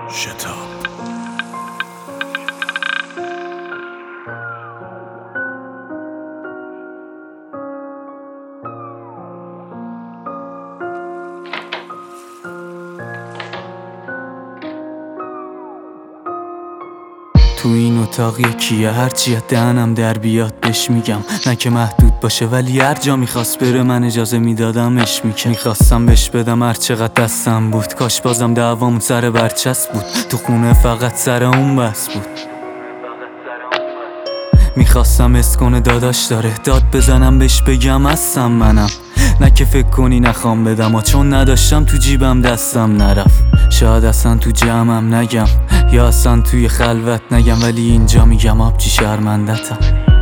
شتاب. تو این اتاق یکیه، هرچی دهنم در بیاد بهش میگم. نه که محدود باشه ولی هر جا میخواست بره من اجازه میدادمش. میخواستم بهش بدم هر چقدر دستم بود، کاش بازم دعوامون سر برچسب بود. تو خونه فقط سر اون بس بود. میخواستم حس کنه داداش داره، داد بزنم بهش بگم هستم منم. نه که فکر کنی نخوام بدم و چون نداشتم تو جیبم دستم نرفت. شاید اصلا تو جمعم نگم یا اصلا توی خلوت نگم، ولی اینجا میگم آبجی شرمندتم.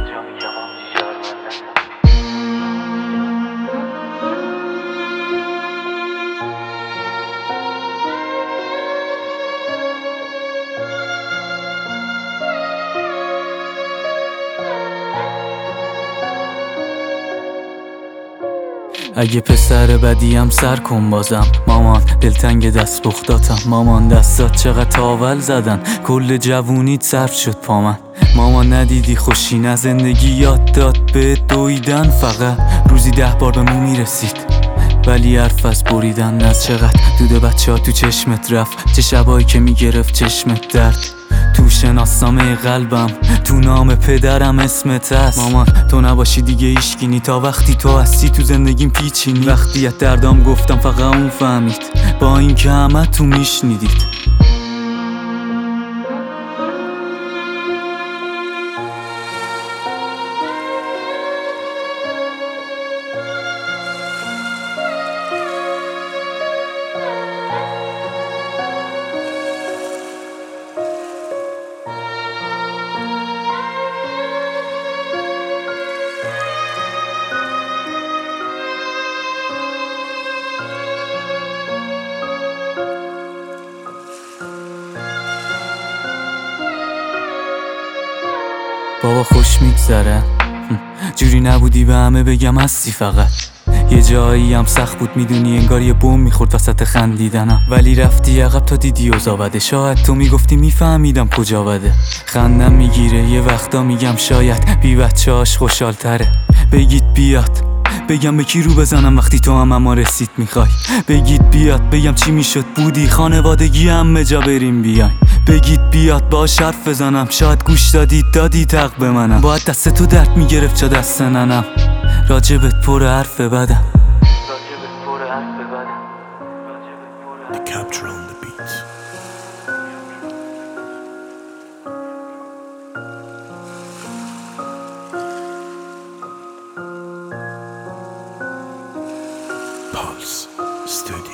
اگه پسر بدیم سر کن بازم. مامان دلتنگ دست بختاتم. مامان دستات چقدر تاول زدن، کل جوونیت صرف شد پا من. مامان ندیدی خوشی نه زندگی یاد داد به دویدن، فقط روزی 10 بار به مو میرسید ولی حرف از بریدن. از چقدر دود بچه ها تو چشمت رفت، چه شبایی که میگرفت چشمت درد. تو شناسنامه قلبم تو نام پدرم اسمت هست. مامان تو نباشی دیگه ایشگینی، تا وقتی تو هستی تو زندگیم پیچینی. وقتی از دردام گفتم فقط اون فهمید، با این که همه تو میشنیدید. بابا خوش میگذره، جوری نبودی به همه بگم هستی. فقط یه جایی هم سخت بود میدونی، انگار یه بوم میخورد وسط خندیدنم. ولی رفتی عقب تا دیدی اوضاع بده، شاید تو میگفتی میفهمیدم کجا بده. خندم میگیره یه وقتا میگم شاید بی بچه‌هاش خوشحال تره. بگید بیاد بگم به کی رو بزنم وقتی تو هم اما رسید میخوای. بگید بیاد بگم چی میشد بودی خانوادگی همه جا بریم بیاین. بگید بیاد باش حرف بزنم، شاید گوش دادی تق به منم. باید دست تو درد میگرفت چه دست ننم، راجبت پر حرف بدم. The capture on the beat. Pulse Studio.